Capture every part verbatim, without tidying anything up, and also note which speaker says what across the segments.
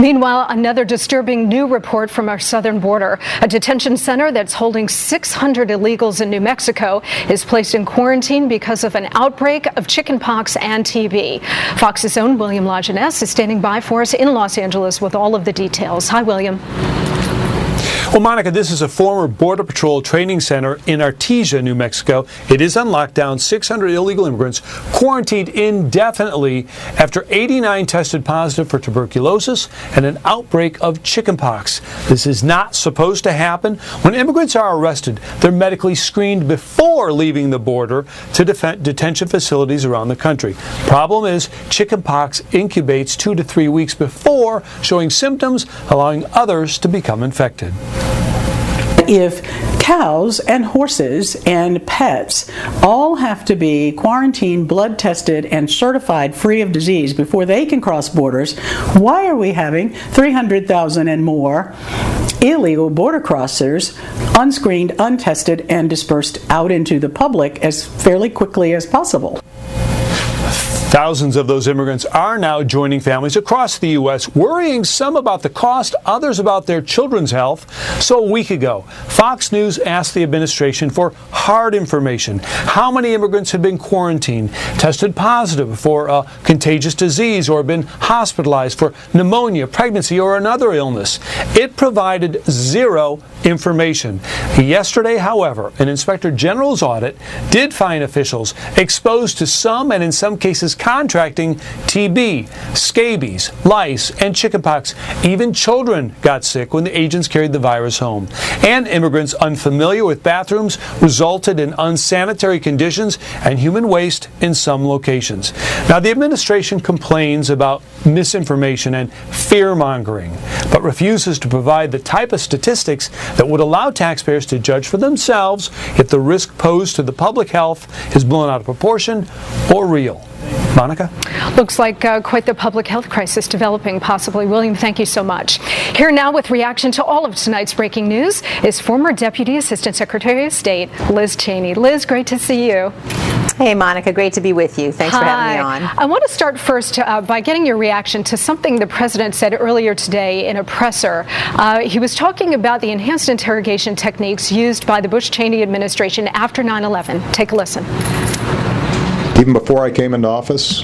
Speaker 1: Meanwhile, another disturbing new report from our southern border. A detention center that's holding six hundred illegals in New Mexico is placed in quarantine because of an outbreak of chickenpox and T B. Fox's own William Lajeunesse is standing by for us in Los Angeles with all of the details. Hi, William.
Speaker 2: Well, Monica, this is a former Border Patrol training center in Artesia, New Mexico. It is on lockdown. six hundred illegal immigrants quarantined indefinitely after eighty-nine tested positive for tuberculosis and an outbreak of chickenpox. This is not supposed to happen. When immigrants are arrested, they're medically screened before leaving the border to def- detention facilities around the country. Problem is, chickenpox incubates two to three weeks before showing symptoms, allowing others to become infected.
Speaker 3: If cows and horses and pets all have to be quarantined, blood tested, and certified free of disease before they can cross borders, why are we having three hundred thousand and more illegal border crossers unscreened, untested, and dispersed out into the public as fairly quickly as possible?
Speaker 2: Thousands of those immigrants are now joining families across the U S, worrying some about the cost, others about their children's health. So a week ago, Fox News asked the administration for hard information. How many immigrants had been quarantined, tested positive for a contagious disease, or been hospitalized for pneumonia, pregnancy, or another illness? It provided zero information. Yesterday, however, an Inspector General's audit did find officials exposed to some, and in some cases contracting, T B, scabies, lice, and chickenpox. Even children got sick when the agents carried the virus home. And immigrants unfamiliar with bathrooms resulted in unsanitary conditions and human waste in some locations. Now, the administration complains about misinformation and fear-mongering, but refuses to provide the type of statistics that would allow taxpayers to judge for themselves if the risk posed to the public health is blown out of proportion or real. Monica?
Speaker 1: Looks like uh, quite the public health crisis developing, possibly. William, thank you so much. Here now with reaction to all of tonight's breaking news is former Deputy Assistant Secretary of State Liz Cheney. Liz, great to see you.
Speaker 4: Hey, Monica, great to be with you. Thanks
Speaker 1: Hi.
Speaker 4: for having me on.
Speaker 1: I want to start first uh, by getting your reaction to something the president said earlier today in a presser. Uh, he was talking about the enhanced interrogation techniques used by the Bush-Cheney administration after nine eleven. Take a listen.
Speaker 5: Even before I came into office,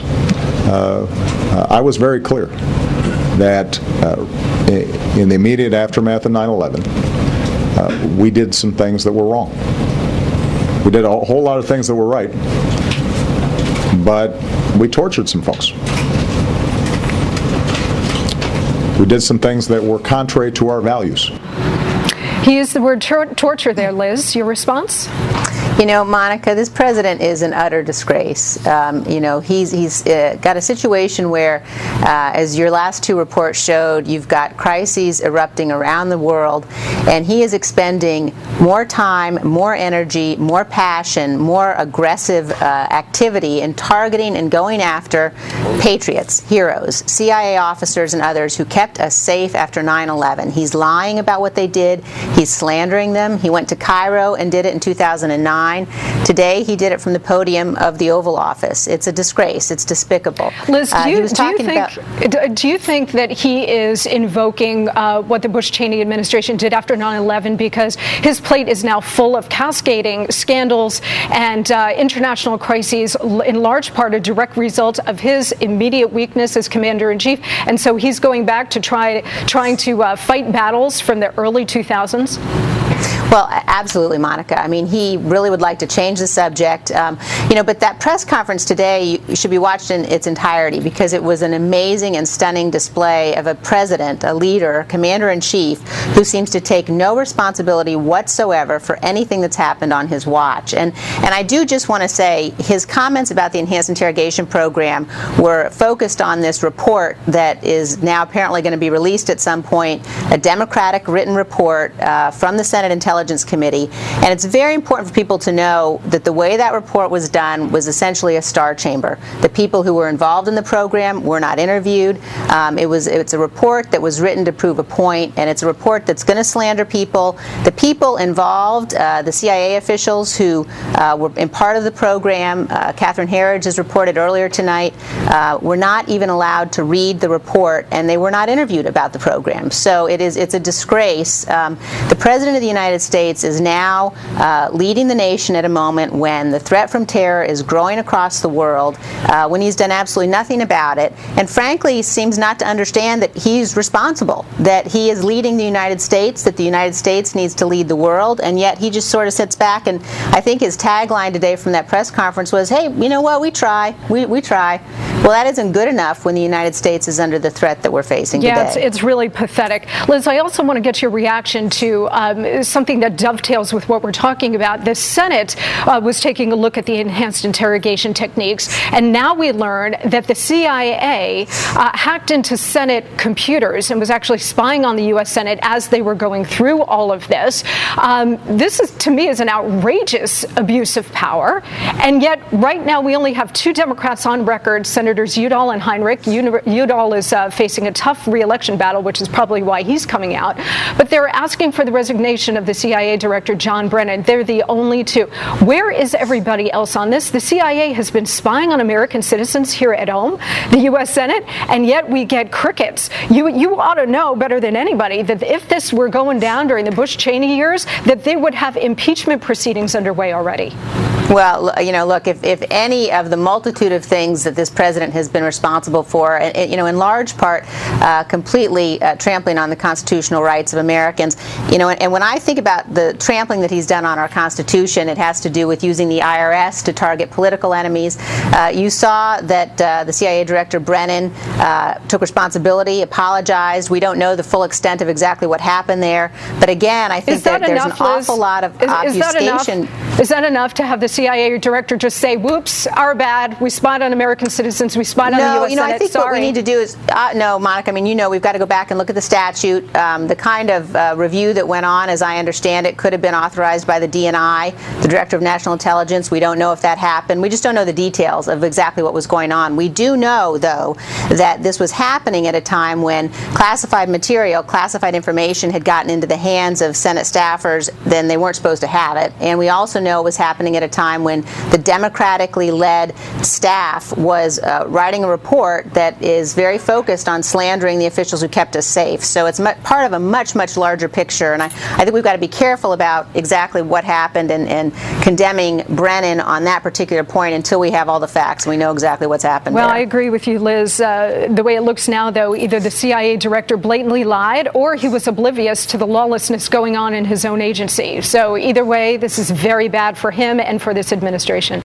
Speaker 5: uh, I was very clear that uh, in the immediate aftermath of nine eleven, uh, we did some things that were wrong. We did a whole lot of things that were right, but we tortured some folks. We did some things that were contrary to our values.
Speaker 1: He used the word tor- torture there, Liz. Your response?
Speaker 4: You know, Monica, this president is an utter disgrace. Um, you know, he's he's uh, got a situation where, uh, as your last two reports showed, you've got crises erupting around the world, and he is expending more time, more energy, more passion, more aggressive uh, activity in targeting and going after patriots, heroes, C I A officers, and others who kept us safe after nine eleven. He's lying about what they did. He's slandering them. He went to Cairo and did it in two thousand nine. Today, he did it from the podium of the Oval Office. It's a disgrace. It's despicable.
Speaker 1: Liz, do you,
Speaker 4: uh,
Speaker 1: do you, think, about, do you think that he is invoking uh, what the Bush-Cheney administration did after nine eleven because his plate is now full of cascading scandals and uh, international crises, in large part a direct result of his immediate weakness as commander-in-chief, and so he's going back to try trying to uh, fight battles from the early two thousands?
Speaker 4: Well, absolutely, Monica. I mean, he really would like to change the subject. Um, you know, but that press conference today should be watched in its entirety because it was an amazing and stunning display of a president, a leader, commander-in-chief, who seems to take no responsibility whatsoever for anything that's happened on his watch. And, and I do just want to say his comments about the enhanced interrogation program were focused on this report that is now apparently going to be released at some point, a Democratic written report uh, from the Senate Intelligence Intelligence Committee. And it's very important for people to know that the way that report was done was essentially a star chamber. The people who were involved in the program were not interviewed. Um, it was it's a report that was written to prove a point, and it's a report that's going to slander people. The people involved, uh, the C I A officials who uh, were in part of the program, uh, Catherine Herridge has reported earlier tonight, uh, were not even allowed to read the report, and they were not interviewed about the program. So it is it's a disgrace. Um, the President of the United States is now uh, leading the nation at a moment when the threat from terror is growing across the world, uh, when he's done absolutely nothing about it, and frankly seems not to understand that he's responsible, that he is leading the United States, that the United States needs to lead the world, and yet he just sort of sits back. And I think his tagline today from that press conference was, hey, you know what, we try, we, we try. Well, that isn't good enough when the United States is under the threat that we're facing
Speaker 1: yeah,
Speaker 4: today.
Speaker 1: Yeah, it's, it's really pathetic. Liz, I also want to get your reaction to um, something that dovetails with what we're talking about. The Senate uh, was taking a look at the enhanced interrogation techniques, and now we learn that the C I A uh, hacked into Senate computers and was actually spying on the U S Senate as they were going through all of this. Um, this, is, to me, is an outrageous abuse of power, and yet right now we only have two Democrats on record, Senators Udall and Heinrich. Udall is uh, facing a tough re-election battle, which is probably why he's coming out. But they're asking for the resignation of the C I A Director John Brennan. They're the only two. Where is everybody else on this? The C I A has been spying on American citizens here at home, the U S Senate, and yet we get crickets. You you ought to know better than anybody that if this were going down during the Bush-Cheney years, that they would have impeachment proceedings underway already.
Speaker 4: Well, you know, look, if, if any of the multitude of things that this president has been responsible for, and, you know, in large part, uh, completely uh, trampling on the constitutional rights of Americans, you know, and, and when I think about the trampling that he's done on our Constitution, it has to do with using the I R S to target political enemies. Uh, you saw that uh, the C I A Director Brennan uh, took responsibility, apologized. We don't know the full extent of exactly what happened there. But again, I think that, that there's
Speaker 1: enough,
Speaker 4: an
Speaker 1: Liz?
Speaker 4: awful lot of
Speaker 1: is,
Speaker 4: obfuscation.
Speaker 1: Is that enough? Is that enough to have the C I A director just say, whoops, our bad, we spied on American citizens, we spied on
Speaker 4: no,
Speaker 1: the U S
Speaker 4: you know,
Speaker 1: Senate,
Speaker 4: I think
Speaker 1: sorry.
Speaker 4: what we need to do is, uh, no, Monica, I mean, you know, we've got to go back and look at the statute. Um, the kind of uh, review that went on, as I understand it, could have been authorized by the D N I, the Director of National Intelligence. We don't know if that happened. We just don't know the details of exactly what was going on. We do know, though, that this was happening at a time when classified material, classified information had gotten into the hands of Senate staffers, then they weren't supposed to have it. And we also know it was happening at a time when the democratically led staff was uh, writing a report that is very focused on slandering the officials who kept us safe. So it's mu- part of a much, much larger picture. And I, I think we've got to be careful about exactly what happened and, and condemning Brennan on that particular point until we have all the facts and we know exactly what's happened
Speaker 1: Well,
Speaker 4: there.
Speaker 1: I agree with you, Liz. Uh, the way it looks now, though, either the C I A director blatantly lied or he was oblivious to the lawlessness going on in his own agency. So either way, this is very bad for him and for this administration.